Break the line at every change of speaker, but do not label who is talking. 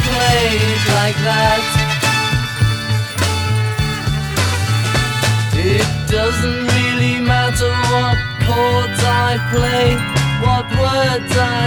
play it like that. It doesn't really matter what chords I play, what words I